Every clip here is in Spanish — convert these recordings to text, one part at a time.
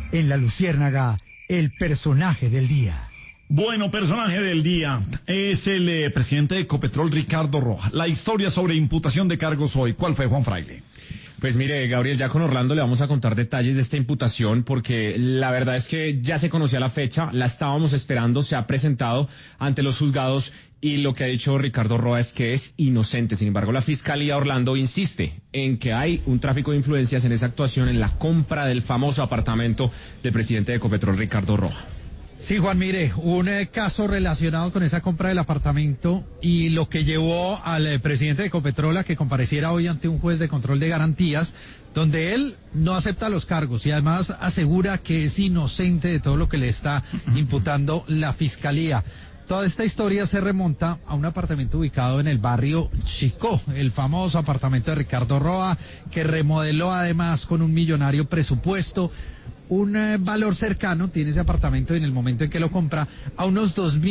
En La Luciérnaga, el personaje del día. Bueno, personaje del día es el presidente de Ecopetrol, Ricardo Roa. La historia sobre imputación de cargos hoy, ¿cuál fue, Juan Fraile? Pues mire, Gabriel, ya con Orlando le vamos a contar detalles de esta imputación porque la verdad es que ya se conocía la fecha, la estábamos esperando, se ha presentado ante los juzgados y lo que ha dicho Ricardo Roa es que es inocente. Sin embargo, la Fiscalía Orlando insiste en que hay un tráfico de influencias en esa actuación, en la compra del famoso apartamento del presidente de Ecopetrol, Ricardo Roa. Sí, Juan, mire, un caso relacionado con esa compra del apartamento y lo que llevó al presidente de Ecopetrol a que compareciera hoy ante un juez de control de garantías, donde él no acepta los cargos y además asegura que es inocente de todo lo que le está imputando la Fiscalía. Toda esta historia se remonta a un apartamento ubicado en el barrio Chicó, el famoso apartamento de Ricardo Roa, que remodeló además con un millonario presupuesto. Un valor cercano tiene ese apartamento en el momento en que lo compra a unos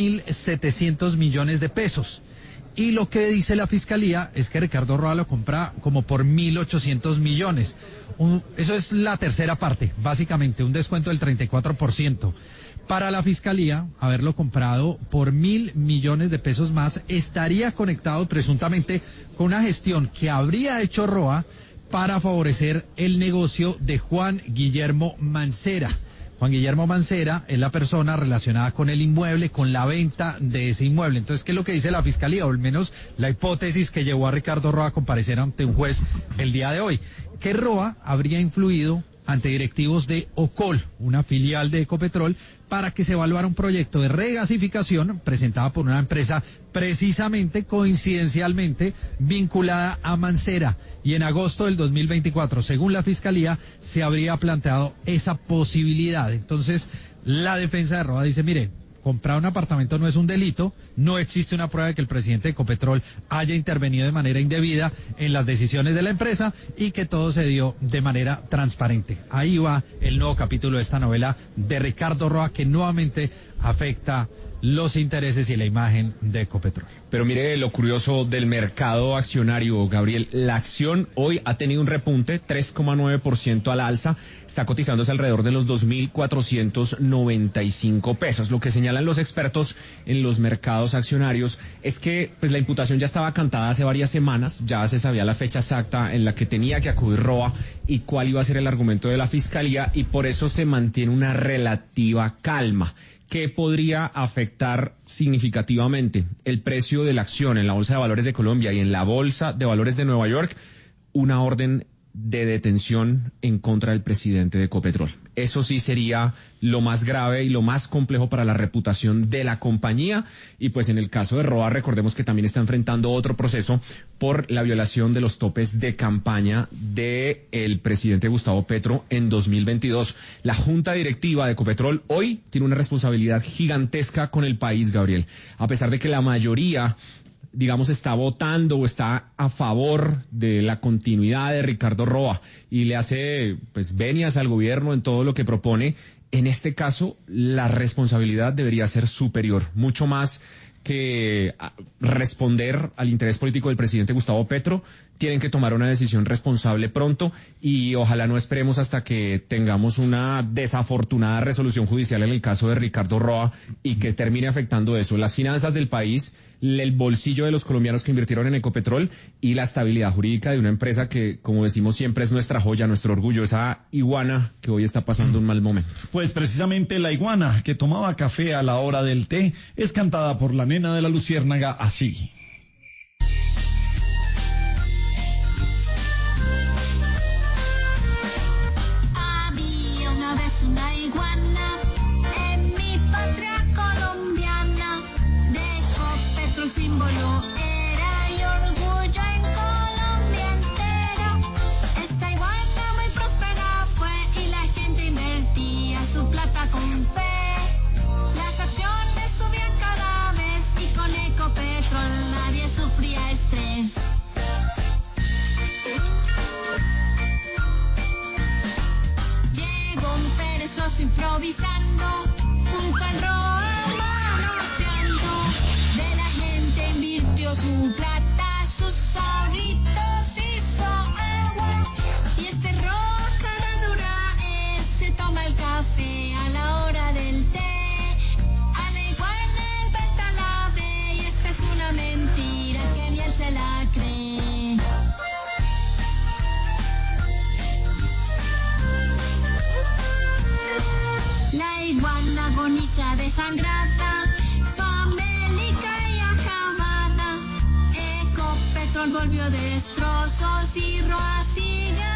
2.700 millones de pesos. Y lo que dice la Fiscalía es que Ricardo Roa lo compra como por 1.800 millones. Eso es la tercera parte, básicamente un descuento del 34%. Para la Fiscalía, haberlo comprado por 1.000 millones de pesos más estaría conectado presuntamente con una gestión que habría hecho Roa para favorecer el negocio de Juan Guillermo Mancera. Juan Guillermo Mancera es la persona relacionada con el inmueble, con la venta de ese inmueble. Entonces, ¿qué es lo que dice la Fiscalía? O al menos la hipótesis que llevó a Ricardo Roa a comparecer ante un juez el día de hoy. Que Roa habría influido ante directivos de Ocol, una filial de Ecopetrol, para que se evaluara un proyecto de regasificación presentado por una empresa precisamente, coincidencialmente, vinculada a Mancera. Y en agosto del 2024, según la Fiscalía, se habría planteado esa posibilidad. Entonces, la defensa de Roa dice, mire, comprar un apartamento no es un delito, no existe una prueba de que el presidente de Ecopetrol haya intervenido de manera indebida en las decisiones de la empresa y que todo se dio de manera transparente. Ahí va el nuevo capítulo de esta novela de Ricardo Roa que nuevamente afecta los intereses y la imagen de Ecopetrol. Pero mire lo curioso del mercado accionario, Gabriel. La acción hoy ha tenido un repunte, 3,9% al alza. Está cotizándose alrededor de los 2.495 pesos. Lo que señalan los expertos en los mercados accionarios es que pues la imputación ya estaba cantada hace varias semanas. Ya se sabía la fecha exacta en la que tenía que acudir Roa y cuál iba a ser el argumento de la Fiscalía y por eso se mantiene una relativa calma. ¿Qué podría afectar significativamente el precio de la acción en la Bolsa de Valores de Colombia y en la Bolsa de Valores de Nueva York? Una orden de detención en contra del presidente de Ecopetrol. Eso sí sería lo más grave y lo más complejo para la reputación de la compañía. Y pues en el caso de Roa, recordemos que también está enfrentando otro proceso por la violación de los topes de campaña del presidente Gustavo Petro en 2022. La junta directiva de Ecopetrol hoy tiene una responsabilidad gigantesca con el país, Gabriel. A pesar de que la mayoría está votando o está a favor de la continuidad de Ricardo Roa y le hace venias al gobierno en todo lo que propone, en este caso la responsabilidad debería ser superior, mucho más que responder al interés político del presidente Gustavo Petro. Tienen que tomar una decisión responsable pronto y ojalá no esperemos hasta que tengamos una desafortunada resolución judicial en el caso de Ricardo Roa y que termine afectando eso, las finanzas del país, el bolsillo de los colombianos que invirtieron en Ecopetrol y la estabilidad jurídica de una empresa que, como decimos siempre, es nuestra joya, nuestro orgullo, esa iguana que hoy está pasando un mal momento. Pues precisamente la iguana que tomaba café a la hora del té es cantada por la nena de la Luciérnaga así. Improvisando, un carro manoseando, de la gente invirtió su plata, sus ahorritos hizo agua, y este roja dura, se toma el café. volvió destrozos y Roa sigue